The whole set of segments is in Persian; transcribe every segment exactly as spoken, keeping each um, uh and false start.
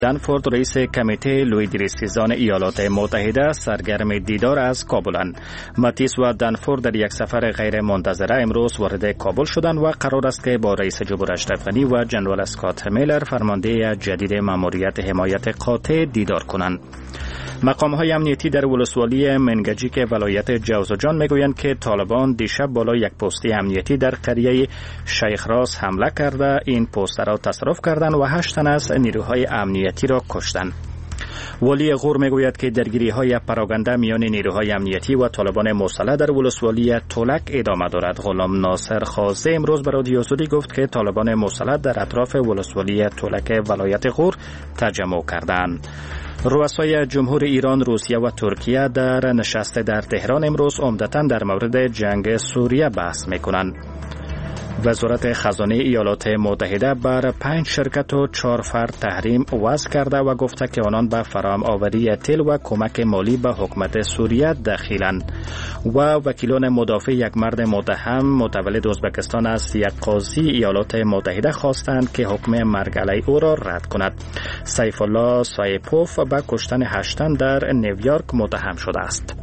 دنفورد رئیس کمیته لویدریستیزان ایالات متحده سرگرم دیدار از کابلند. ماتیس و دنفورد در یک سفر غیر منتظره امروز وارد کابل شدند و قرار است که با رئیس جمهور اشرف غنی و جنرال اسکات میلر فرمانده جدید ماموریت حمایت قاطع دیدار کنند. مقام‌های امنیتی در ولسوالی منگجیک ولایت جوزجان میگویند که طالبان دیشب بالا یک پستی امنیتی در قریه شیخ راس حمله کرده این پست را تصرف کردند و هشت تن از نیروهای امنیتی را کشتند. ولی غور میگوید که درگیری‌های پراگنده میان نیروهای امنیتی و طالبان مسلح در ولسوالی تولک ادامه دارد. غلام ناصر خازه امروز به رادیو آزادی گفت که طالبان مسلح در اطراف ولسوالی تولک ولایت غور تجمع کردند. رؤسای جمهور ایران، روسیه و ترکیه در نشست در تهران امروز عمدتاً در مورد جنگ سوریه بحث می‌کنند. وزارت خزانه ایالات متحده بر پنج شرکت و چهار فرد تحریم وضع کرده و گفته که آنان به فراهم آوری تیل و کمک مالی به حکومت سوریه دخیلند. و وکیلان مدافع یک مرد متهم متولد ازبکستان از یک قاضی ایالات متحده خواستند که حکم مرگ علیه او را رد کند. سیف الله سایپوف به کشتن هشت تن در نیویورک متهم شده است.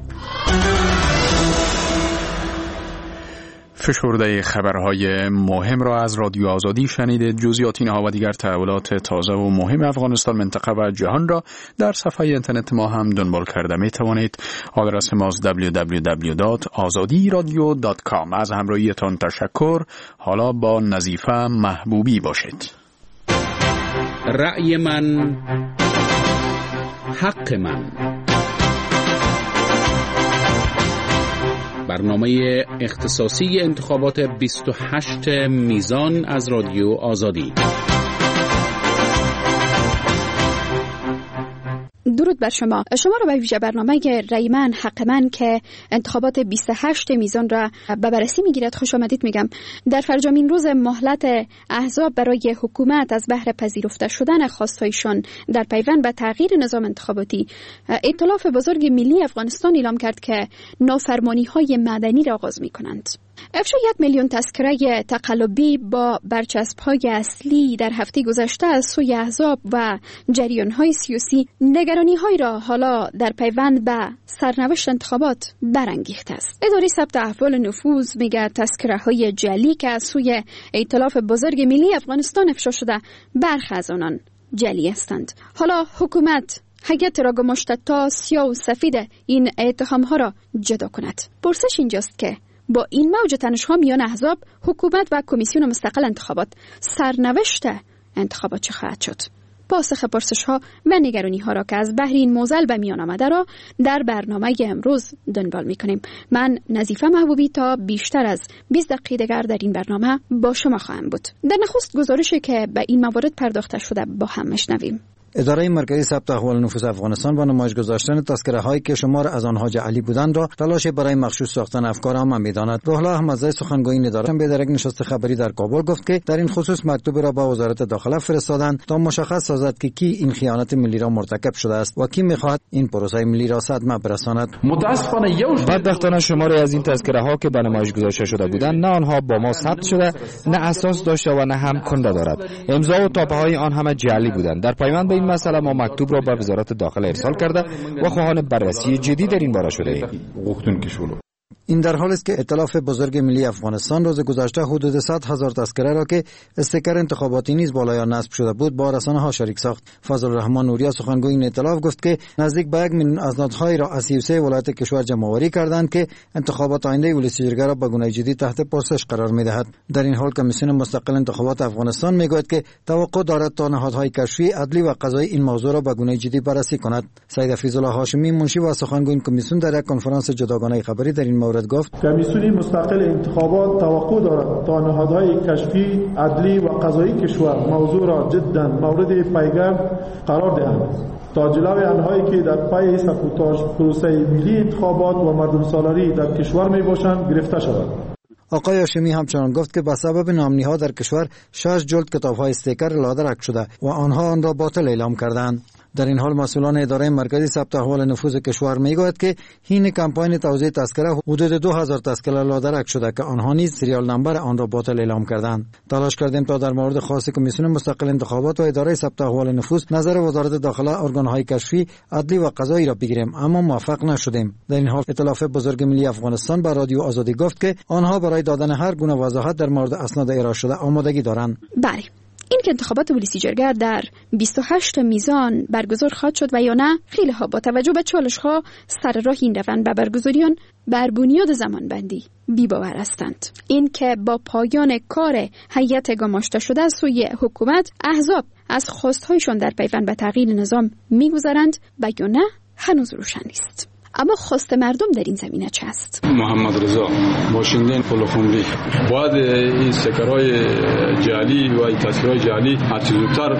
فشرده خبرهای مهم را از رادیو آزادی شنیدید. جزئیات اینها و دیگر تحولات تازه و مهم افغانستان، منطقه و جهان را در صفحه اینترنت ما هم دنبال کرده می توانید. آدرس ماست دبلیو دبلیو دبلیو دات آزادی رادیو دات کام. از همراهیتان تشکر. حالا با نظیفه محبوبی باشید. رأی من حق من، برنامه اختصاصی انتخابات بیست و هشت میزان از رادیو آزادی. درود بر شما. شما را به ویژه برنامه رأی من حق من که انتخابات بیست و هشت میزان را به بررسی میگیرد خوش آمدید میگم. در فرجامین روز مهلت احزاب برای حکومت از بهر پذیرفته شدن خواستایشان در پیوند به تغییر نظام انتخاباتی، ائتلاف بزرگ ملی افغانستان اعلام کرد که نافرمانی های مدنی را آغاز می کنند. افشا یک میلیون تذکره تقلبی با برچسب های اصلی در هفته گذشته از سوی احزاب و جریان های سیاسی نگرانی های را حالا در پیوند به سرنوشت انتخابات برانگیخته است. اداره ثبت احوال نفوذ میگه تذکره های جعلی که از سوی ائتلاف بزرگ ملی افغانستان افشا شده برخی از آنان جعلی هستند. حالا حکومت هیئت را گماشته تا سیاه و سفید این اتهام ها را جدا کند. پرسش اینجاست که با این موج تنش‌ها میان احزاب، حکومت و کمیسیون مستقل انتخابات، سرنوشت انتخابات چه خواهد شد؟ پاسخ پرسش‌ها و نگرانی‌ها را که از بحر این موزل به میان آمده را در برنامه امروز دنبال می‌کنیم. من نظیفه محبوبی تا بیشتر از بیست دقیقه دیگر در این برنامه با شما خواهم بود. در نخست گزارشی که به این موارد پرداخته شده با هم میشنویم. اداره مرکزی ثبت احوال نفوس افغانستان با نمایش گذاشتن تذکره هایی که شمار از آنها جعلی بودند را تلاش برای مغشوش ساختن افکار عامه می‌داند. روح الله احمدزی سخنگوی این اداره به در یک نشست خبری در کابل گفت که در این خصوص مکتوب را با وزارت داخله فرستادند تا مشخص سازد که کی این خیانت ملی را مرتکب شده است و کی می‌خواهد این پروسه ملی را صدمه برساند. متاسفانه بدبختانه شماری از این تذکره ها که به نمایش گذاشته شده بودند نه آنها با ما ثبت شده، نه اساس داشته و نه هم کنده دارد. امضا و تاپه های آن همه جعلی بودند. در پیوند به این مسئله ما مکتوب را به وزارت داخله ارسال کرده و خواهان بررسی جدی در این باره شده ایم. این در حالی است که ائتلاف بزرگ ملی افغانستان روز گذشته حدود صد هزار تذکره را که استیکر انتخاباتی نیز بالا یا نصب شده بود با رسانه‌ها شریک ساخت. فضل الرحمن نوریا سخنگوی این ائتلاف گفت که نزدیک به یک میلیون اسنادهای را از سی و سه ولایت کشور جمع‌آوری کردند که انتخابات آینده ولسی جرگه را به گونه جدی تحت پرسش قرار می‌دهد. در این حال کمیسیون مستقل انتخابات افغانستان می‌گوید که توقع دارد تا نهادهای کشفی، عدلی و قضایی این موضوع را به گونه جدی بررسی کند. سید حفیظ الله هاشمی منشی و سخنگوی این کمیسیون در یک کنفرانس جداگانه خبری در این مورد گفت کمیسیون مستقل انتخابات توقع دارد تا نهادهای کشفی، عدلی و قضایی کشور موضوع را جدا مورد پیگرد قرار دهند تا جلوی آنهایی که در پی سبوتاژ پروسه ملی انتخابات و مردم سالاری در کشور می باشند گرفته شود. آقای هاشمی همچنان گفت که به سبب نامنی‌ها در کشور شش جلد کتاب‌های استیکر لادرک شده و آنها آن را باطل اعلام کردند. در این حال مسئولان اداره مرکزی ثبت احوال نفوذ کشور میگوید که این کمپاین توزیع تذکره حدود دو هزار تذکره لادرک شده که آنها نیز سریال نمبر آن را باطل اعلام کردند. تلاش کردیم تا در مورد خاص کمیسیون مستقل انتخابات و اداره ثبت احوال نفوذ نظر وزارت داخله، ارگان‌های کشفی، عدلی و قضایی را بگیریم اما موفق نشدیم. در این حال ائتلاف بزرگ ملی افغانستان به رادیو آزادی گفت که آنها برای دادن هر گونه وضاحت در مورد اسناد ارائه شده آمادگی دارند. بله، این که انتخابات ولسی جرگه در بیست و هشت میزان برگزار خواهد شد و یا نه، خیلی ها با توجه به چالش ها سر راه این روند به برگزاری آن بر بنیاد زمانبندی بی باور هستند. این که با پایان کار هیئت گماشته شده از سوی حکومت احزاب از خواستهایشان در پیوند به تغییر نظام میگذرند و یا نه هنوز روشن نیست. اما خواست مردم در این زمینه چه است؟ محمد رضا باشنده پلخمری باید این سکرهای جعلی و این تصویرهای جعلی هر چیز زودتر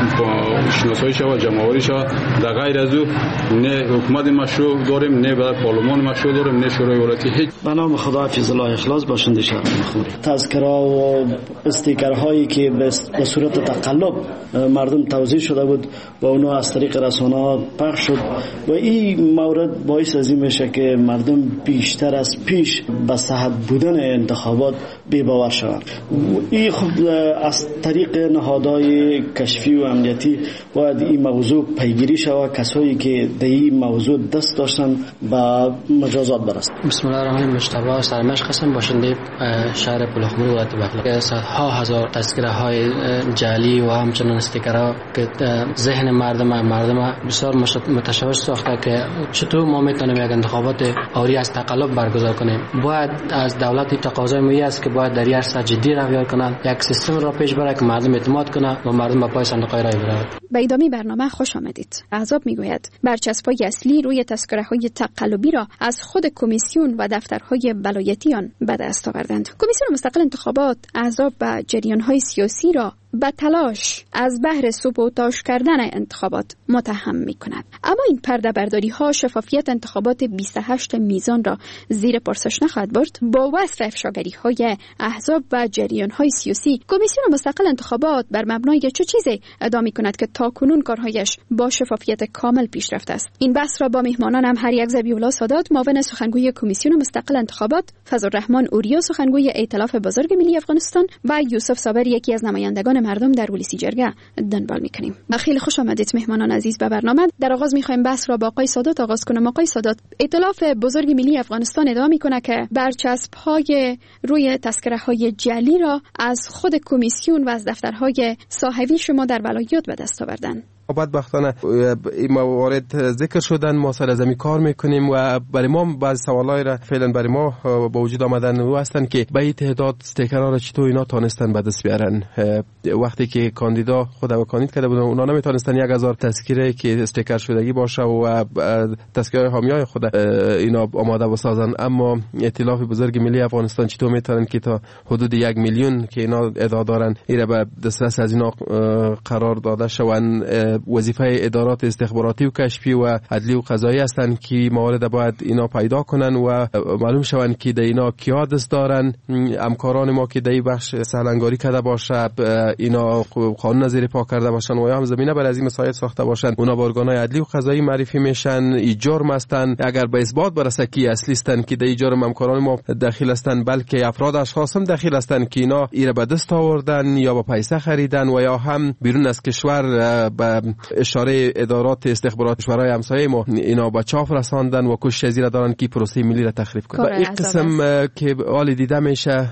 شناسایی شود، جمع‌آوری شود. در غیر از او نه حکومت مشروع داریم، نه برای پارلمان مشروع داریم، نه شورای ولایتی. هیچ. به نام خدا حافظ الله اخلاص باشنده شهر پلخمری. تذکره و استیکرهایی که به صورت تقلب مردم توزیع شده بود و اونها از طریق رسانه‌ها پخش شد و این مورد باعث از این میشه که مردم بیشتر از پیش به صحت بودن انتخابات بی‌باور شوند. این خود از طریق نهادهای کشفی و امنیتی باید این موضوع پیگیری شود. کسایی که در این موضوع دست داشتن به مجازات برسند. بسم الله الرحمن الرحیم. مصطفی سرمش قسم باشنده شهر پلخمری ولایت بغلان. صدها هزار تذکره های جعلی و همچنین استیکرها که ذهن مردم مردم بسیار متشوش ساخته که چطور ما میتونیم یک انتخابات آری از تقلب برگزار کنیم. باید از دولت تقاضای می است که باید در یک جدی روی کنند، یک سیستم را پیش بره که مردم اعتماد کنند و مردم به پای صندوق رای برود. به ادامه برنامه خوش آمدید. احزاب میگوید برچسب‌های اصلی روی تذکره‌های تقلبی را از خود کمیسیون و دفترهای ولایتی آن به دست آوردند. کمیسیون مستقل انتخابات احزاب و جریان‌های سیاسی را به تلاش از بهر سبوتاژ کردن انتخابات متهم می‌کند. اما این پرده برداری ها شفافیت انتخابات بیست و هشت میزان را زیر پرسش نخواهد برد. با وصف افشاگری های احزاب و جریان های سیاسی، کمیسیون مستقل انتخابات بر مبنای چه چیزی ادعا می‌کند که تاکنون کارهایش با شفافیت کامل پیش رفته است؟ این بحث را با مهمانانم هر یک ذبیح‌الله سادات، معاون سخنگوی کمیسیون مستقل انتخابات، فضلالرحمن اوریا، سخنگوی ائتلاف بزرگ ملی افغانستان و یوسف صابر، یکی از نمایندگان مردم در ولسی جرگه دنبال می‌کنیم. خیلی خوش آمدید مهمانان عزیز به برنامه. در آغاز می‌خوایم بحث را با آقای سادات آغاز کنم. آقای سادات، ائتلاف بزرگ ملی افغانستان ادعا می‌کند که برچسب‌های روی تذکره‌های جعلی را از خود کمیسیون و از دفترهای صاحبی شما در ولایات به دست آوردن. بدبختانه این موارد ذکر شدن، ما سر از این کار میکنیم و برای ما بعض سوالای را فعلا برای ما با وجود آمدن و هستن که به این تعداد استیکرها را چطور اینا تانستن به دست بیارن. وقتی که کاندیدا خود و کاندید کرده بودن اونا نمیتونستن یک هزار تذکره که استیکر شدگی باشه و تذکره حامیای خود اینا آماده بسازن، اما ائتلاف بزرگ ملی افغانستان چطور میتونن که تا حدود یک میلیون که اینا ادعا دارن اینا به دسترس از اینا قرار داده شوند. وظیفه ادارات استخباراتی و کشفی و عدلی و قضایی هستند که موارد باید اینا پیدا کنن و معلوم شوند که در اینا کیا دست دارن. همکاران ما که در بخش سهلنگاری کرده باشه، اینا قانون زیر پا کرده باشن و یا هم زمینه برای از این مسائل ساخته باشن، اونا با ارگان‌های عدلی و قضایی معرفی میشن. ای جرم هستن، اگر به اثبات برسه که اصلی هستن که در این جرم همکاران ما داخل هستن، بلکه افراد اشخاص هم داخل هستن که اینا ایره به دست آوردن یا با پیسه خریدن و یا هم بیرون از کشور به اشاره ادارات استخبارات کشورهای همسایه ما اینا به چاپ رساندن و کوشش زیر دارن که پروسه ملی را تخریب کنن. این قسم که حال دیده میشه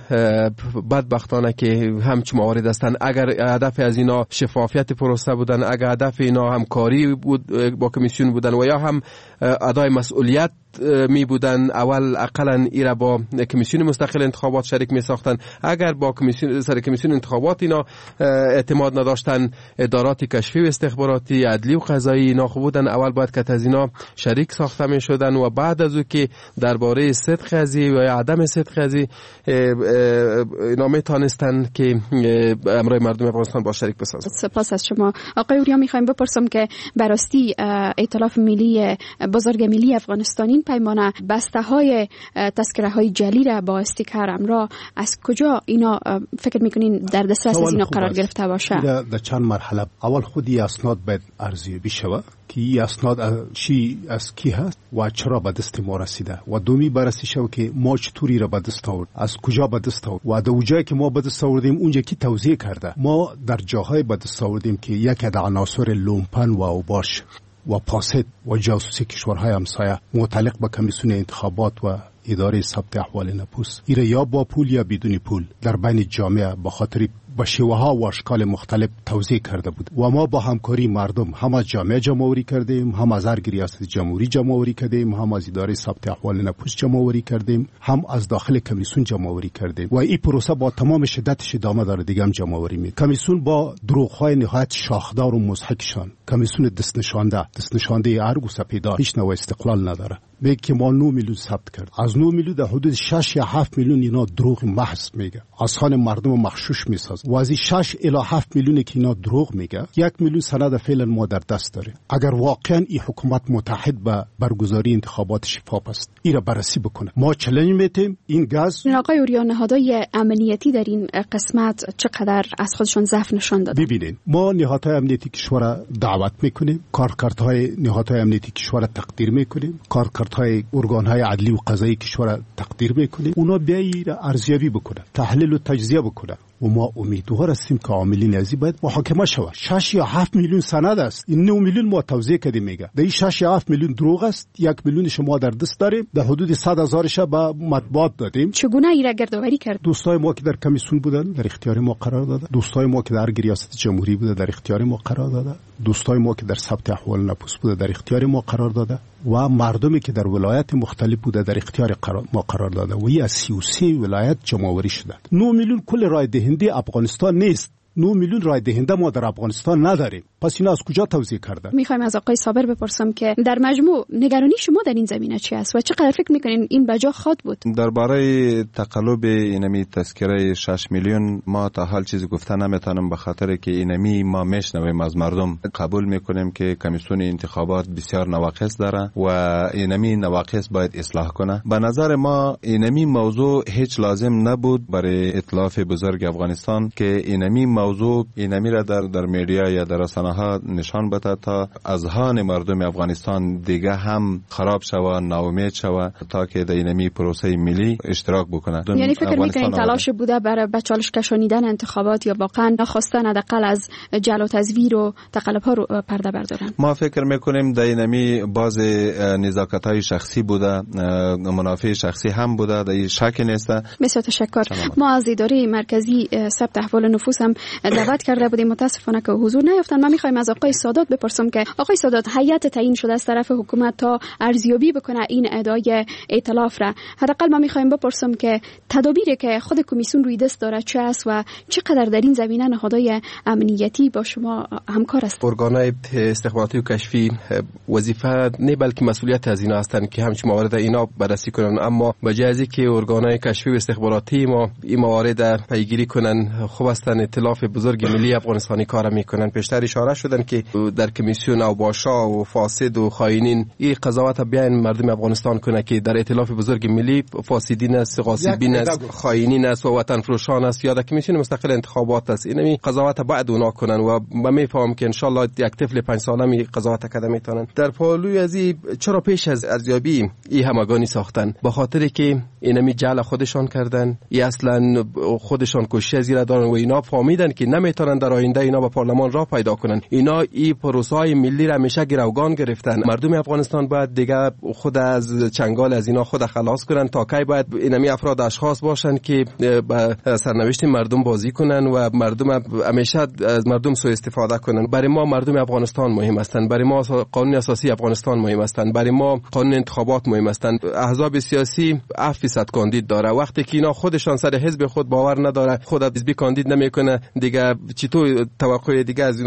بدبختانه که همچین موارد هستن. اگر هدف از اینا شفافیت پروسه بودن، اگر هدف اینا همکاری بود با کمیسیون بودن و یا هم ادای مسئولیت می بودن، اول اقلا ایرا با کمیسیون مستقل انتخابات شریک می ساختن. اگر با کمیسیون سر کمیسیون انتخابات اینا اعتماد نداشتن، ادارات کشفی و استخباراتی، عدلی و قضایی اینا خوب بودن، اول باید که از اینا شریک ساخته می شدن و بعد از او که درباره صدق ازی و عدم صدق ازی اینا می تانستن که امرای مردم افغانستان با شریک بسازن. سپاس از شما. آقای اوریا، میخوایم بپرسم که براستی ائتلاف ملی بزرگ ملی افغانستانی این پیمانه بسته های تذکره های جعلی را با استیکر امرا از کجا اینا فکر میکنین در دسترس از اینا قرار گرفته باشه؟ در چند مرحله. اول خودی اسناد باید ارزیابی شود که این اسناد چی از کی هست و چرا به دست ما رسیده و دومی بررسی شود که ما چطوری را به دست آورد، از کجا به دست آورد و در جایی که ما به دست آوردیم اونجا کی توزیع کرده. ما در جاهای به دست آوردیم که یک از عناصر لومپن و اوباش و پاسد و جاسوسی کشورهای همسایه متعلق به کمیسیون انتخابات و اداره ثبت احوال نفوس ایره یا با پول یا بدون پول در بین جامعه به خاطر با شیوه ها و اشکال مختلف توزیع کرده بود و ما با همکاری مردم هم از جامعه جمع‌آوری کردیم، هم از ارگ ریاست جمهوری جمع‌آوری کردیم، هم از اداره ثبت احوال نفوس جمع‌آوری کردیم، هم از داخل کمیسیون جمع‌آوری کردیم و این پروسه با تمام شدتش ادامه داره. دیگه هم جمع‌آوری می کمیسیون با دروغ‌های نهایت شاخدار و مضحکشان، کمیسیون دست نشانده دست نشانده ارگ و سپیدار هیچ نوع استقلال نداره. میگه که ما نه میلیون ثبت کرد، از نه میلیون در حدود شش یا هفت میلیون اینا دروغ محض میگه، از خان مردم مغشوش میساز و از شش الی هفت میلیون که اینا دروغ میگه یک میلیون سند فعلا ما در دست داره. اگر واقعا این حکومت متحد به برگزاری انتخابات شفاف است این را بررسی بکنه. ما چالش میتیم این گاز. آقای اوریا، نهادهای امنیتی در این قسمت چقدر از خودشون ضعف نشان دادن؟ ببینید ما نهادهای امنیتی کشور دعوت میکنیم، کارکردهای نهادهای امنیتی کشور تقدیر میکنیم، کارکردهای ارگانهای عدلی و قضایی کشور تقدیر میکنیم، اونا بیایی را ارزیابی بکنه، تحلیل و تجزیه بکنه و ما امیدوار هستیم که عاملین ازی باید محاکمه شود. شش یا هفت میلیون سند است، این نه میلیون ما توزیع کردیم میگه، در این شش یا هفت میلیون دروغ است، یک میلیون شما در دست داریم، در حدود صد هزارش به مطبوعات دادیم. چگونه این را گردآوری کرد؟ دوستای ما که در کمیسیون بودن در اختیار ما قرار داده، دوستای ما که در ریاست جمهوری بوده در اختیار ما قرار داده، دوستای ما که در ثبت احوال نفوس بوده در اختیار ما قرار داده و مردمی که در ولایت مختلف بوده در اختیار ما قرار داده و این از سی و سه ولایت جمع‌آوری شده. نه میلیون کل رای دهنده افغانستان نیست، نه میلیون رای دهنده ما در افغانستان نداریم، پس اینا از کجا توزیع کرده؟ میخوایم از آقای صابر بپرسم که در مجموع نگرانی شما در این زمینه چی است و چقدر فکر میکنین این بجا خواد بود؟ درباره تقلب اینمی تذکره شش میلیون ما تا حال چیزی گفته نمیتونم، به خاطر که اینمی ما میشنویم از مردم، قبول میکنیم که کمیسیون انتخابات بسیار نواقص داره و اینمی نواقص باید اصلاح کنه. به نظر ما اینمی موضوع هیچ لازم نبود برای ائتلاف بزرگ افغانستان که اینمی موضوع اینمی را در در میدیا یا در رسانه ها نشان بده تا اذهان مردم افغانستان دیگه هم خراب شوه، ناامید شوه تا که در اینمی پروسه ملی اشتراک بکنه. یعنی فکر میکنین تلاش بوده برای به چالش کشانیدن انتخابات یا واقعا نخواستن حداقل از جعل و تزویر و تقلب ها رو پرده بردارن؟ ما فکر میکنیم در اینمی باز نزاکت های شخصی بوده، منافع شخصی هم بوده، در شک نیست. بسیار تشکر. ما از اداره مرکزی ثبت احوال نفوس هم دعوت کرده بودیم، متاسفانه که حضور نیافتن. من میخوایم از آقای سادات بپرسم که آقای سادات، هیئت تعیین شده از طرف حکومت تا ارزیابی بکنه این ادعای ائتلاف را، حداقل ما میخوایم بپرسم که تدابیری که خود کمیسیون روی دست داره چه است و چقدر در این زمینه نهادهای امنیتی با شما همکار است؟ ارگانهای استخباراتی و کشفی وظیفه نه بلکه مسئولیت از اینا هستند که همچین موارد اینا بررسی کنن، اما بجای از اینکه ارگانهای کشفی و استخباراتی ما این موارد پیگیری کنن، خوب هستن ائتلاف بزرگ ملی افغانستانی کار میکنن. پیشتر اشاره شدن که در کمیسیون اوباشا و فاسد و خائنین این قضاوت بیان مردم افغانستان کنه که در ائتلاف بزرگ ملی فاسدین است، غاصبین است، خائنین است و وطن فروشان است یا در کمیسیون مستقل انتخابات است. اینمی قضاوت بعد اونا کنن و من میفهمم که ان شاء الله یک طفل پنج ساله می قضاوت کده میتونن. در پالوی از این چرا پیش از ارزیابی این همگانی ساختن؟ به خاطر که اینمی جعل خودشان کردن، ای اصلا خودشان کوشش زیر دارن و اینا فهمیدن که نمیتونن در آینده اینا با پارلمان راه پیدا کنن. اینا این پروسه‌های ملی را همیشه گروگان گرفتن. مردم افغانستان باید دیگه خود از چنگال از اینا خود خلاص کنن. تا کی باید اینمی افراد اشخاص باشن که با سرنوشت مردم بازی کنن و مردم همیشه از مردم سوء استفاده کنن؟ برای ما مردم افغانستان مهم هستند، برای ما قانون اساسی افغانستان مهم هستند، برای ما قانون انتخابات مهم هستند. احزاب سیاسی هفت فیصد کاندید داره، وقتی که اینا خودشان سر حزب خود باور نداره، خود حزبی کاندید نمیکنه، دیگه چطور توقع دیگه از اینا داشت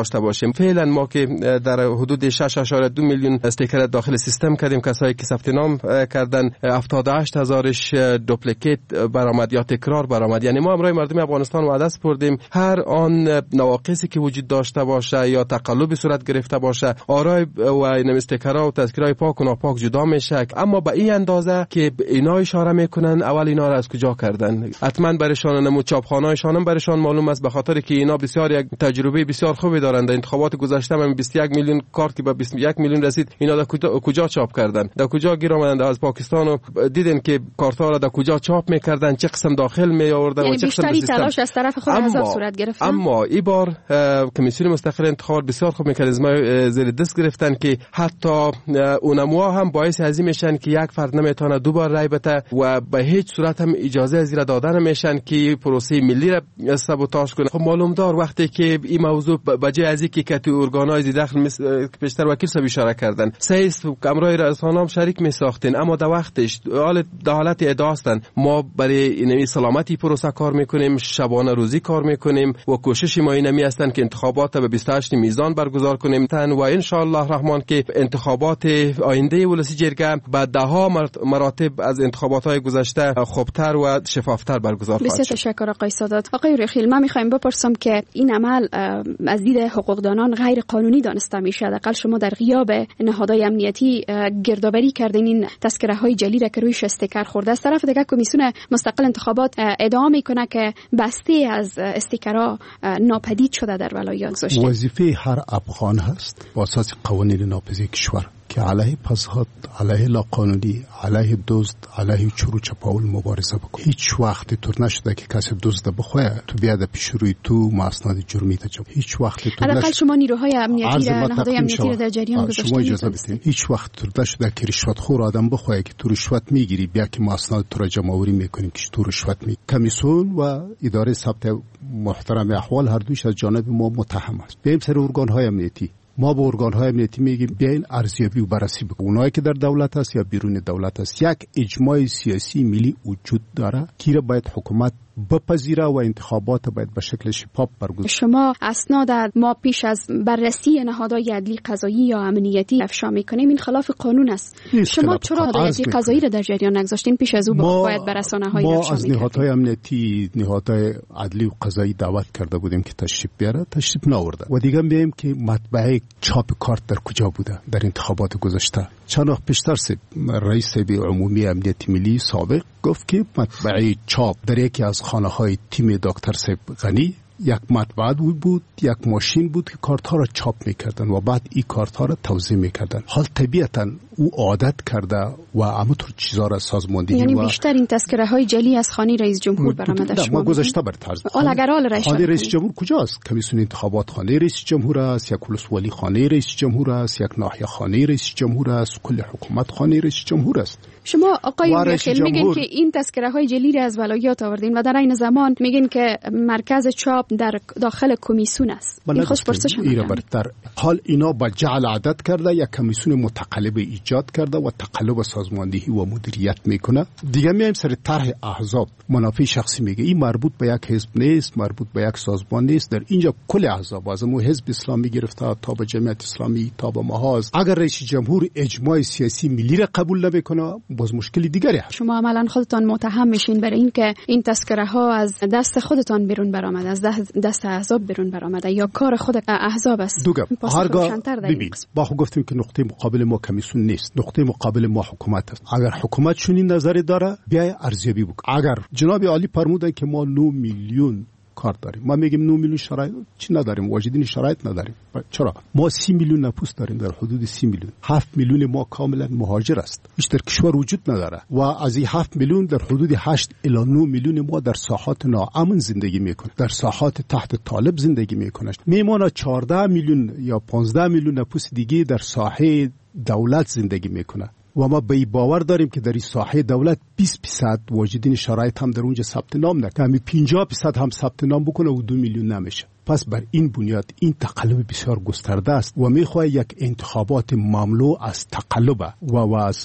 داشته باشیم. فعلا ما که در حدود شش اشاره دو میلیون استیکر داخل سیستم کردیم، کسایی که ثبت نام کردن هفتاد و هشت هزارش دوپلیکیت برآمد یا تکرار برآمد. یعنی ما امروز مردم افغانستان وعده سپردیم هر آن نواقصی که وجود داشته باشه یا تقلب صورت گرفته باشه، آرای و این استیکرها و تذکرهای پاک و ناپاک جدا میشه، اما به این اندازه که اینا اشاره میکنن اول اینا را از کجا کردن. حتما برشان نمو چاپخانه‌شان هم برشان معلوم است، به خاطر که اینا بسیار یک تجربه بسیار خوبی دارند. در انتخابات گذشته هم بیست و یک میلیون کارت که به بیست و یک میلیون رسید، اینا در کجا, کجا چاپ کردن، در کجا گیر آمدند از پاکستان و دیدن که کارت‌ها را در کجا چاپ میکردن، چه قسم داخل می آوردن یعنی و چه قسم بیشتری تلاش از طرف خود حزب صورت گرفت. اما این بار کمیسیون مستقل انتخابات بسیار خوب مکانیزم زیر دست گرفتن که حتی اونموها هم باعث ازی میشن که یک فرد نمیتونه دو بار رای بده و به هیچ صورت هم اجازه از زیر دادن نمیشن که پروسه ملی را سابوتاژ کنه. خب معلوم دار وقتی که این موضوع بجای از اینکه کتی ارگانای داخل پیشتر وکیل صاحب اشاره کردن سیست کامرای رسانه هم شریک می ساختن، اما در وقتش حال در حالت ادعا هستن ما برای این سلامتی پروسه کار میکنیم، شبانه روزی کار میکنیم و کوشش ما اینمی هستن که انتخابات به بیست و هشت میزان برگزار کنیم و ان شاء الله الرحمن که انتخابات آینده ولسی جرگه بعد ده ها مراتب از انتخابات های گذشته خوبتر و شفافتر برگزار خواهد شد. بسیار تشکر آقای سادات. آقای رخیل، ما میخوایم بپرسم که این عمل از دید حقوقدانان غیر قانونی دانسته میشه. حداقل شما در غیاب نهادهای امنیتی گردآوری کردین این تذکره های جعلی را که رویش استیکر خورده. از طرف دیگه کمیسیون مستقل انتخابات ادعا میکنه که بسته از استیکرها ناپدید شده در ولایات گذاشته. وظیفه هر افغان هست با اساس قوانین ناپذیر کشور که علیه فساد، علیه لاقانونی، علیه دزد، علیه چورو چپاول مبارزه بکنه. هیچ وقت طور نشده که کسی دزد بخواه تو بیاد پیش روی تو مسند جرمی تجربه. هیچ وقت طور نشده. حداقل شما نیروهای امنیتی را نهادهای امنیتی را در جریان گذاشتید. شما اجازه بدین. هیچ وقت طور نشده که رشوت خور آدم بخواه که تو رشوت میگیری بیا که مسند تو را جمع آوری میکنیم که تو رشوت میگیری. کمیسیون و اداره ثبت محترم احوال هر دوش از جانب ما متهم است. بریم سر ارگان های امنیتی. ما به ارگان‌های امنیتی میگیم بیاین ارزیابی و بررسی بکنید. اونایی که در دولت هست یا بیرون دولت هست، یک اجماع سیاسی ملی وجود داره که باید حکومت بپذیره و انتخابات باید به شکل شفاف برگزار. شما اسناد ما پیش از بررسی نهادهای عدلی قضایی یا امنیتی افشا میکنیم، این خلاف قانون است. شما چرا نهادهای عدلی قضایی را در جریان نگذاشتین؟ پیش از او باید بر رسانه‌های افشا ما از نهادهای امنیتی، نهادهای عدلی و قضایی دعوت کرده بودیم که تشریف بیاره، تشریف نآورده. و دیگه میگیم که مطبعه چاپ کارت در کجا بوده در انتخابات گذشته. چند وقت پیشتر رئیس عمومی امنیت ملی سابق گفت که مطبعه چاپ در یکی از خانه های تیم دکتر صاحب غنی یک مطبعه بود، یک ماشین بود که کارت ها را چاپ میکردن و بعد این کارت ها را توزیع میکردن. حال طبیعتا او عادت کرده و همونطور چیزا را سازماندهی یعنی و بیشتر این تذکره های جلی از خانه رئیس جمهور برآمده شما. ما گذشته بر طرز خانه رئیس جمهور کجاست؟ کمیسیون انتخابات خانه رئیس جمهور است، یک ولسوالی خانه رئیس جمهور است، یک ناحیه خانه رئیس جمهور است، کل حکومت خانه رئیس جمهور است. شما آقای رخیل میگین که این تذکره های جلی را از ولایات آوردین و در این زمان میگین که مرکز چاپ در داخل کمیسیون است. این خوش پرسش هم برتر. حال اینا با جعل عادت کرده، یک کمیسیون متقلب ایجاد کرده و تقلب سازماندهی و مدیریت میکنه. دیگه میایم سر طرح احزاب. منافع شخصی میگه این مربوط به یک حزب نیست، مربوط به یک سازمان نیست. در اینجا کل احزاب از مو حزب اسلامی گرفته تا به جمعیت اسلامی تا به محاز، اگر رئیس جمهور اجماع سیاسی ملی را قبول نمیکنه باز مشکلی دیگری هست. شما عملاً خودتان متهم میشین برای اینکه این تذکره ها از دست خودتان بیرون برآمده، از دست احزاب بیرون برآمده یا کار خود احزاب است. دوگم هرگاه ببین با خود گفتیم که نقطه مقابل ما کمیسیون نیست، نقطه مقابل ما حکومت است. اگر حکومت چنین نظری داره بیای ارزیابی بکن. اگر جناب عالی فرمودن که ما نه میلیون کارت داریم، ما میگیم نه میلیون شرایط چی نداریم، واجدین شرایط نداریم. چرا؟ ما سی میلیون نفوس داریم، در حدود سی میلیون. هفت میلیون ما کاملا مهاجر است، هیچ در کشور وجود نداره و از این هفت میلیون در حدود هشت الی نه میلیون ما در ساحات ناامن زندگی میکنه، در ساحات تحت طالب زندگی میکنه. میمونه چهارده میلیون یا پانزده میلیون نفوس دیگه در ساحه دولت زندگی میکنه و ما به باور داریم که در این ساحه دولت بیست درصد واجدین شرایط هم در اونجا ثبت نام نکنه، همین پنجاه درصد هم ثبت نام بکنه و دو میلیون نمیشه. پس بر این بنیاد این تقلب بسیار گسترده است و میخواد یک انتخابات مملو از تقلب و, و از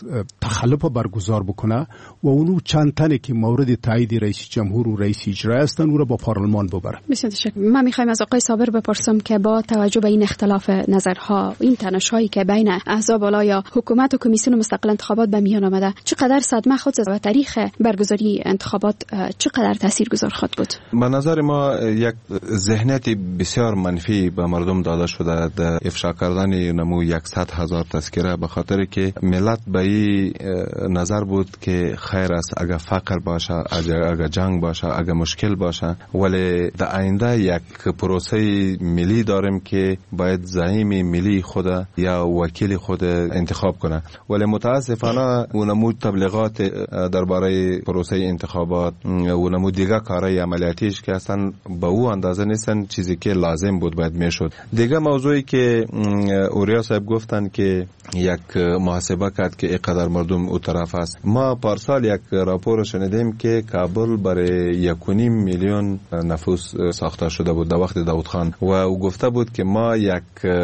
تخلف برگزار بکنه و اونو چند تنه که مورد تایید رئیس جمهور و رئیس اجرایی هستن او را با پارلمان ببره. بسیار تشکر. من میخوایم از آقای صابر بپرسم که با توجه به این اختلاف نظرها، این تنش‌هایی که بین احزاب والا یا حکومت و کمیسیون مستقل انتخابات به میان آمده، چقدر صدمه خود و تاریخ برگزاری انتخابات چقدر تاثیرگذار خواهد بود؟ به نظر ما یک ذهنیت بسیار منفی به مردم داده شده در افشا کردن نمو صد هزار تذکره، به خاطر که ملت به این نظر بود که خیر است اگر فقر باشه، اگر جنگ باشه، اگر مشکل باشه، ولی در آینده یک پروسه ملی داریم که باید زعیم ملی خود یا وکیل خود انتخاب کنه. ولی متاسفانه اونمو تبلیغات درباره پروسه انتخابات اونمو دیگه کارهای عملیاتیش که اصلا به او اندازه نیستن چیزی که لازم بود باید میشد. دیگه موضوعی که اوریا صاحب گفتن که یک محاسبه کرد که اینقدر مردم او طرف است. ما پارسال یک راپور شنیدیم که کابل برای یک و نیم میلیون نفوس ساخته شده بود در وقت داود خان و او گفته بود که ما یک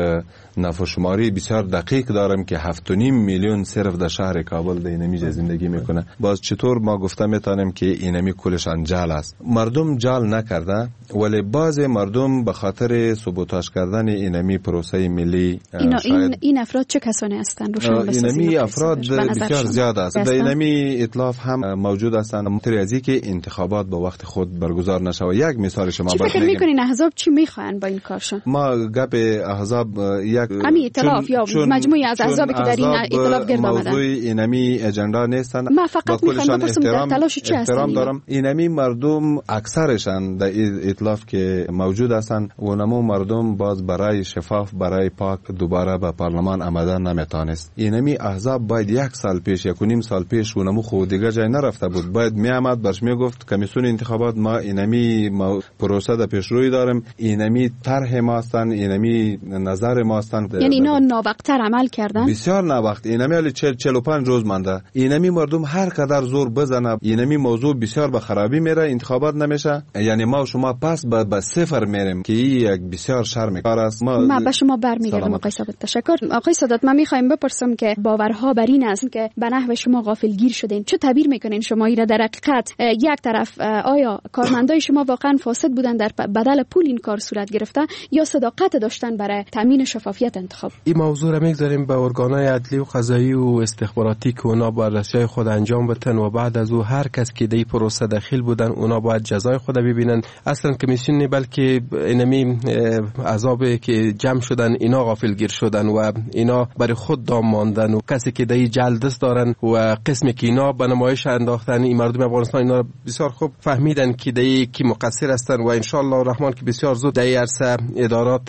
نفوس شماری بسیار دقیق داریم که هفت و نیم میلیون صرف در شهر کابل در اینمی زندگی میکنه. باز چطور ما گفته میتونیم که اینمی کلشان جال است؟ مردم جال نکرده، ولی بعض مردم به خاطر سبوتاژ کردن اینمی پروسه ملی اینا این این افراد چه کسانی هستند؟ اینمی افراد بسیار زیاد است. در اینمی ائتلاف هم موجود هستند. متری از که انتخابات به وقت خود برگزار نشه. یک مثال شما چی فکر میکنین احزاب چی میخواین با این کارشون؟ ما گپ احزاب یک امی ائتلاف یا مجموعه از احزابی که در این ائتلاف گرد آمدن موضوع اینمی اجندا نیستن. ما فقط میخوایم بپرسم تلاش چی احترام دارم. اینمی مردم اکثرشان در ائتلاف که موجود هستند و نمو مردم باز برای شفاف برای پاک دوباره به پارلمان آمدن نمیتونست. اینمی احزاب باید یک سال پیش یک و نیم سال پیش و نمو خود دیگه جای نرفته بود، باید میآمد برش میگفت کمیسیون انتخابات ما اینمی پروسه در پیشروی داریم، اینمی طرح ما هستن، اینمی نظر ما هستن. یعنی اینا ناوقت‌تر عمل کردن؟ بسیار ناوقت. اینمی حالی چهل چهل و پنج روز مانده. اینمی مردم هر قدر زور بزنه اینمی موضوع بسیار به خرابی میره، انتخابات نمیشه. یعنی ما و شما پس به با صفر میریم که یک بسیار شرم کار است. ما, ما به شما برمیگردم آقای ثابت. تشکر. آقای سادات، من میخوایم بپرسم که باورها بر این است که به نحو شما غافلگیر شدین. چه تعبیر میکنین شما این را در حقیقت؟ یک طرف آیا کارمندای شما واقعا فاسد بودن در بدل پول این کار صورت گرفته یا صداقت داشتن برای تامین شفافیت انتخاب؟ این موضوع را میگذاریم به ارگانهای عدلی و قضایی و استخباراتی که اونا بررسی خود انجام بدن و بعد از او هر کس که در این پروسه داخل بودن اونا باید جزای خود ببینن. اصلا کمیسیون نه بلکه اینمی عذابی که جمع شدن اینا غافلگیر شدن و اینا برای خود دام ماندن و کسی که در جلد دست دارن و قسمی که اینا به نمایش انداختن این مردم افغانستان اینا بسیار خوب فهمیدن که در کی مقصر هستن و ان شاء الله الرحمن که بسیار زود در عرصه ادارات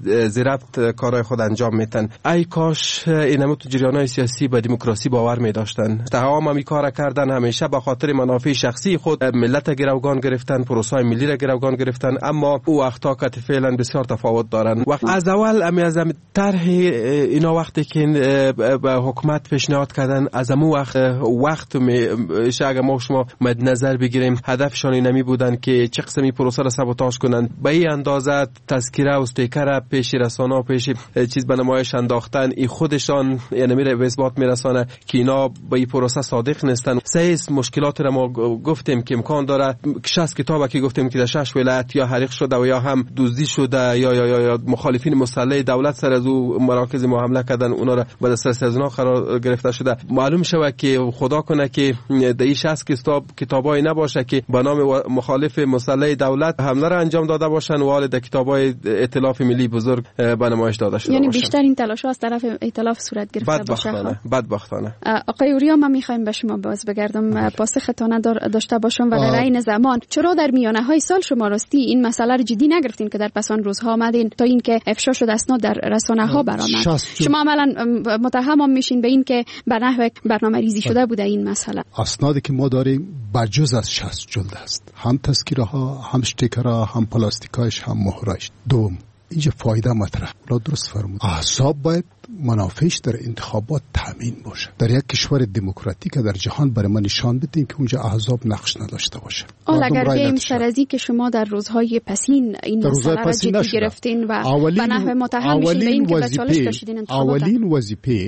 زیربط کارهای خود انجام میتن. ای کاش اینم تو جریان‌های سیاسی به دموکراسی باور می داشتن. تمام می کار کردن همیشه به خاطر منافع شخصی خود ملت گروگان گرفتن، پروسه ملی را گروگان گرفتن، اما او وقتا که فعلا بسیار تفاوت دارن. وقت از اول امی از طرح اینا وقتی که به حکومت پیشنهاد کردن از امو وقت وقت اگه ما شما مد نظر بگیریم هدفشان اینمی بودن که چه قسمی پروسه را سابوتاژ کنن. به این اندازه تذکره و استیکر پیش رسانه و پیش چیز به نمایش انداختن. ای خودشان یعنی میره به اثبات میرسانه که اینا به این پروسه صادق نیستن. سه مشکلات را ما گفتیم که امکان داره شصت کتابه که گفتیم که در شش ولایت یا حریق شده و یا هم دزدی شده یا یا یا, یا مخالفین مسلح دولت سر از او مراکز ما حمله کردن، اونا را به دسترس از اونا قرار گرفته شده. معلوم شود که خدا کنه که در این شصت کتاب کتابای نباشه که به نام مخالف مسلح دولت حمله را انجام داده باشن و حال در کتابای ائتلاف ملی بزرگ به نمایش داده شده. یعنی بیشتر این تلاش‌ها از طرف ائتلاف صورت گرفته باشه. بدبختانه. آقای اوریا، من می‌خوایم به شما باز بگردم پاسختانه داشته باشم و در عین زمان چرا در میانه‌های سال شما راستی این مسئله رو جدی نگرفتین که در پسان روزها آمدین تا اینکه افشا شد اسناد در رسانه‌ها برآمد؟ شما عملاً متهم میشین به این که به نحو برنامه‌ریزی شده بوده این مسئله. اسنادی که ما داریم بجز از شصت جلد است، هم تذکره ها، هم استیکرها، هم پلاستیکایش، هم مهرش. دوم اینجا فایده مطرح را درست فرمود. احزاب باید منافعش در انتخابات تامین باشه. در یک کشور دموکراتیک در جهان برای ما نشان بدین که اونجا احزاب نقش نداشته باشه. حالا اگر بیم سرازی که شما در روزهای پسین این مسئله را جدی گرفتین و به نحو متهم میشین به این که به چالش کشیدین انتخابات. اولین وظیفه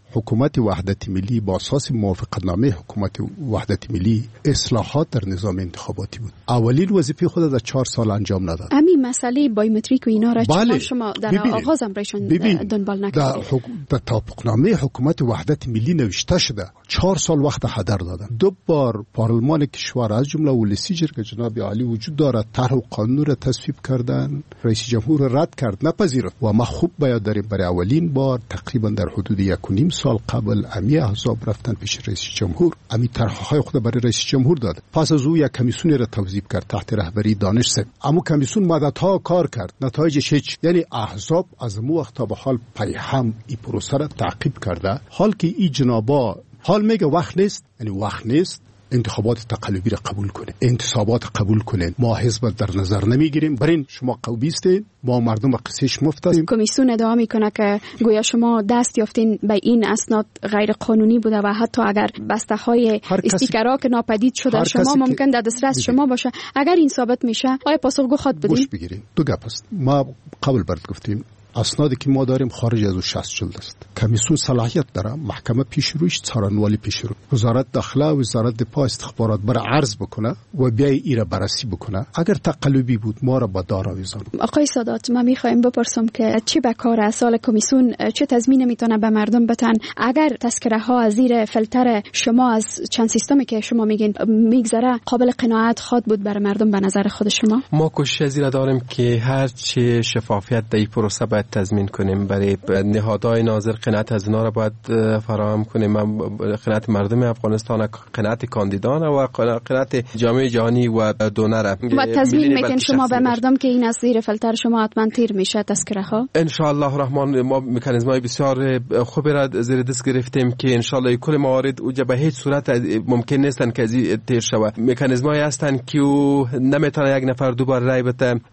حکومت وحدت ملی با اساس موافقتنامه حکومت وحدت ملی اصلاحات در نظام انتخاباتی بود. اولین وظیفه خود در چهار سال انجام نداد. همین مسئله بایومتریک و اینا را بله. شما در آغاز امرشون دنبال نکردید. در, حک... در توافقنامه حکومت وحدت ملی نوشته شده چهار سال وقت هدر دادن. دو بار پارلمان کشور از جمله ولسی جرگه جناب عالی وجود دارد طرح و قانون را تصویب کردن، رئیس جمهور رد کرد، نپذیرفت و ما خوب باید داریم برای اولین بار تقریبا در حدود یک و نیم سال قبل امی احزاب رفتن پیش رئیس جمهور، امی طرحهای خود برای رئیس جمهور داد. پس از او یک کمیسیون را توظیف کرد تحت رهبری دانش سید. اما کمیسیون مدت‌ها کار کرد، نتایجش هیچ. یعنی احزاب از مو وقت تا به حال پیهم این پروسه را تعقیب کرده. حال که این جنابا حال میگه وقت نیست، یعنی وقت نیست انتخابات تقلبی را قبول کنه، انتصابات قبول کنه. ما حزب در نظر نمیگیریم، برین شما قوبیستین، ما مردم قصهش مفتیم. کمیسیون ادعا میکنه که گویا شما دست یافتین به این اسناد غیر قانونی بوده و حتی اگر بسته های استیکرها که ناپدید شده شما ممکن در دسترس شما باشه. اگر این ثابت میشه آیا پاسخگو خواهد بودین؟ گوش بگیرین، دو گپ است. ما قبل برات گفتیم اسنادی که ما داریم خارج از شصت جلد است. کمیسیون صلاحیت داره، محکمه پیش رویش، څارنوالی پیش رو، وزارت داخله و وزارت دفاع استخبارات برای عرض بکنه و بیای ایره بررسی بکنه. اگر تقلبی بود ما را با دار آویزان. آقای سادات، ما میخوایم بپرسم که چی به کار اصل کمیسیون چه تضمین میتونه به مردم بدن اگر تذکره ها از زیر فیلتر شما از چند سیستمی که شما میگین میگذره قابل قناعت خواد بود برای مردم به نظر خود شما؟ ما کوشش زیرا داریم که هر چه شفافیت در این پروسه باید تضمین کنیم. برای نهادهای ناظر قناعت از اینا را باید فراهم کنیم، قناعت مردم افغانستان، قناعت کاندیدان و قناعت جامعه جهانی و دونر. و تضمین میکنیم شما به مردم که این از زیر فیلتر شما حتما تیر میشه تذکره ها؟ ان شاء الله الرحمن ما مکانیزم‌های بسیار خوبی را زیر دست گرفتیم که ان شاء الله کل موارد او به هیچ صورت ممکن نیستن که از تیر شود. مکانیزم‌هایی هستن که او نمیتونه یک نفر دوباره رای بده و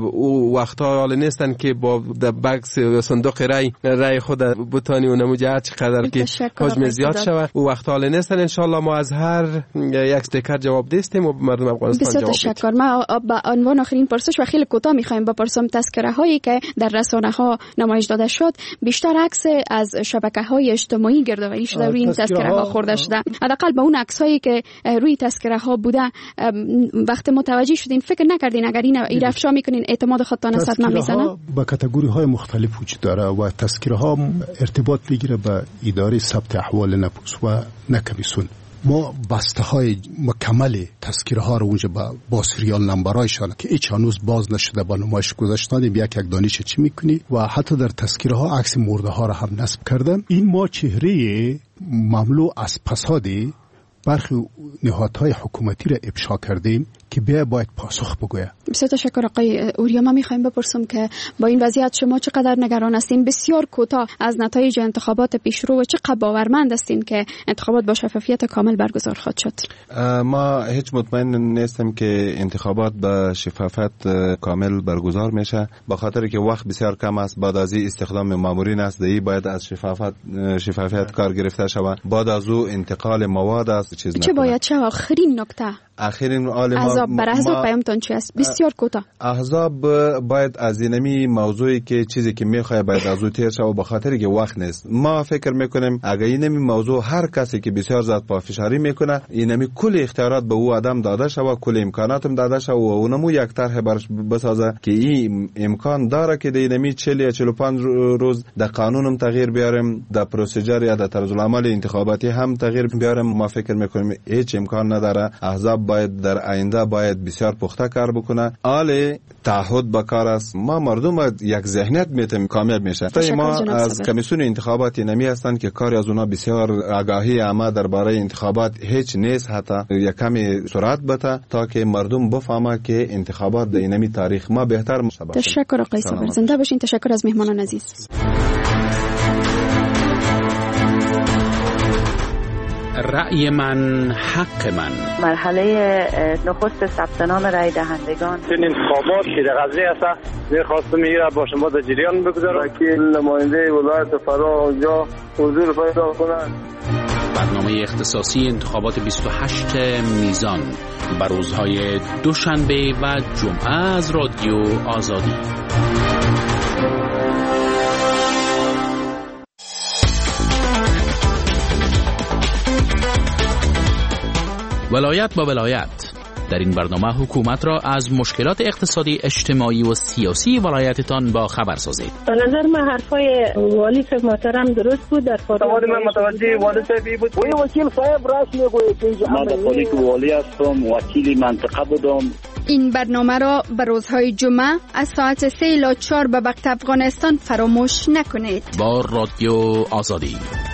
او وقتا حال نیستن که با بکس صندوق رای رای خود بتانی و نموجه چقدر که حجم زیاد شود و وقت حال نیستن. ان شاء الله ما از هر یک استیکر جواب دستیم و مردم افغانستان جواب بدیم. بسیار تشکر. ما به عنوان آخرین پرسش و خیلی کوتاه می‌خوایم بپرسم، تذکره هایی که در رسانه ها نمایش داده شد بیشتر عکس از شبکه‌های اجتماعی گردآوری شده روی این تذکره ها خورده شده. حداقل به اون عکسایی که روی تذکره ها بوده وقت متوجه شدین فکر نکردین اگر این افشا میکنین اعتماد خودتان صدمه میزنه؟ با کاتگوری های مختلف وجود داره و تذکره ها ارتباط میگیره به اداره ثبت احوال نفوس و نه کمیسیون. ما بسته های مکمل تذکره ها رو اونجا با, با سریال نمبرایشان که هیچ هنوز باز نشده با نمایش گذاشتن یک یک دانش چی میکنی و حتی در تذکره ها عکس مرده ها رو هم نصب کردن. این ما چهره مملو از فسادی برخی نهادهای حکومتی را افشا کردیم که بیا باید پاسخ بگوید. بسیار تشکر آقای اوریا. ما میخوایم بپرسم که با این وضعیت شما چقدر نگران هستین؟ بسیار کوتاه از نتایج انتخابات پیشرو و چقدر باورمند هستین که انتخابات با شفافیت کامل برگزار خواهد شد؟ ما هیچ مطمئن نیستم که انتخابات با شفافیت کامل برگزار میشه، با خاطر که وقت بسیار کم است. بعد از این استخدام مامورین است، دی باید از شفافیت شفافیت کار گرفته شود. بعد از او انتقال مواد است چیز چه باید چه آخرین نکته آخرین عالم احزاب بر احزاب پیامتون چی است؟ بسیار کوتاه. احزاب باید از اینمی موضوعی که چیزی که میخواد باید از او تیر شود، به خاطر که وقت نیست. ما فکر میکنیم اگر اینمی موضوع هر کسی که بسیار زیاد پافشاری میکنه اینمی کل اختیارات به او آدم داده شود، کل امکاناتم داده شود و اونمو یک طرح برش بسازه که این امکان داره که اینمی چهل یا چهل و پنج روز در قانونم تغییر بیاریم، در پروسیجر یا در طرز العمل انتخاباتی هم تغییر بیاریم. ما فکر میکنیم هیچ امکان نداره. احزاب باید در آینده باید بسیار پخته کار بکنه. آل تعهد با کار است. ما مردم باید یک ذهنیت میتیم کامیاب میشه. ما از کمیسیون انتخابات نمی هستند که کاری از اونا بسیار آگاهی عامه درباره انتخابات هیچ نیست، حتی یک کمی سرعت بده تا که مردم بفهمه که انتخابات در اینمی تاریخ ما بهتر میشه. تشکر آقای صابر، زنده باشین. تشکر از مهمانان عزیز. رأی من حق من. مرحله نخست ثبت نام رای دهندگان. این انتخابات که در قضیه است می‌خواستم میره با شما در جریان بگذارم که نماینده ولایت فرا اونجا حضور پیدا کنند. برنامه اختصاصی انتخابات بیست و هشت میزان بر روزهای دوشنبه و جمعه از رادیو آزادی. ولایت با ولایت. در این برنامه حکومت را از مشکلات اقتصادی، اجتماعی و سیاسی ولایتتان با خبر سازید. به نظر من حرفای والی صاحب محترم درست بود. در سوال من متوجه والی صاحب بود. وی وکیل صاحب راست میگوید که من خودی که والی هستم، وکیل منطقه بودم. این برنامه را به روزهای جمعه از ساعت سه الی چهار به وقت افغانستان فراموش نکنید. با رادیو آزادی.